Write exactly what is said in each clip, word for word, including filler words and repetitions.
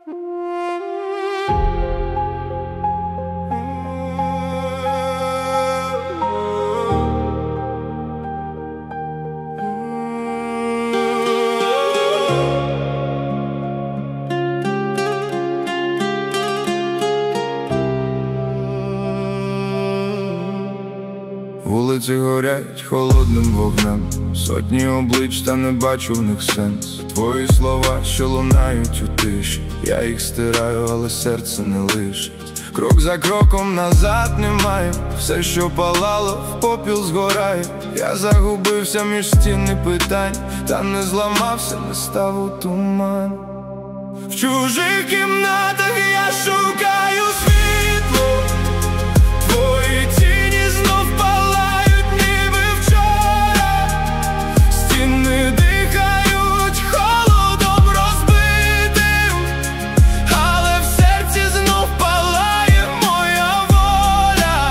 Вулиці горять холодним вогнем, сотні облич, та не бачу в них сенс. Твої слова, що лунають у тиші, я їх стираю, але серце не лишить. Крок за кроком назад немає, все, що палало, в попіл згорає. Я загубився між стін і питань, та не зламався, не став у туман. В чужих кімнатах я шукаю світло, твої тіні знов палають, ніби вчора. Стіни дихають холодом розбитим, але в серці знов палає моя воля.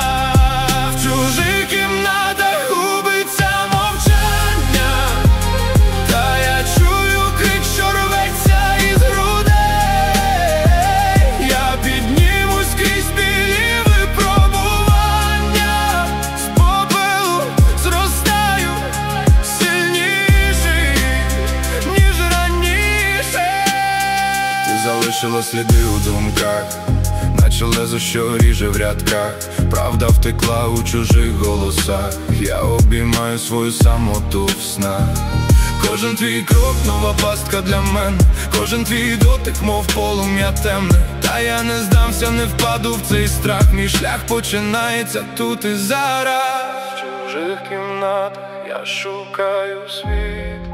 В чужих кімнатах губиться мовчання, та я чую крик, що рветься із грудей. Я піднімусь крізь білі випробування, з попелу зростаю сильніший, ніж раніше. Ти залишила сліди у думках, наче лезо, що ріже в рядках. Правда втекла у чужих голосах, я обіймаю свою самоту в снах. Кожен твій крок – нова пастка для мене, кожен твій дотик, мов полум'я темне. Та я не здамся, не впаду в цей страх, мій шлях починається тут і зараз. В чужих кімнатах я шукаю світ,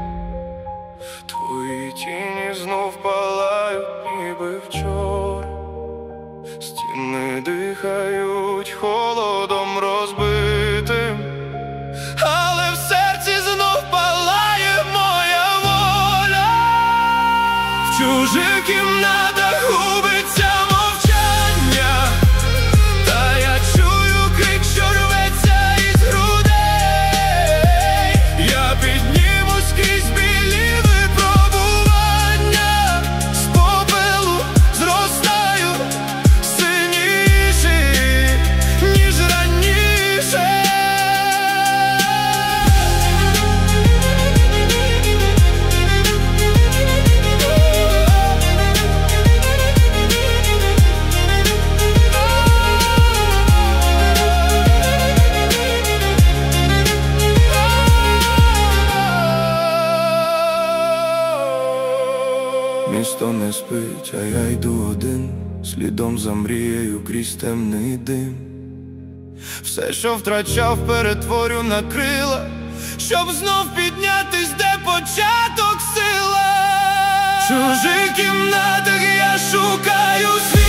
твої тіні знов палають, ніби вчора. Стіни дихають холодом розбитим, але в серці знов палає моя воля. В чужих кімнатах губиться мовчання, та я чую крик, що рветься із грудей. Я піднімусь крізь білі випробування, з попелу зростаю сильніший, ніж раніше. Місто не спить, а я йду один, слідом за мрією крізь темний дим. Все, що втрачав, перетворю на крила, щоб знов піднятись, де початок сила. В чужих кімнатах я шукаю світ.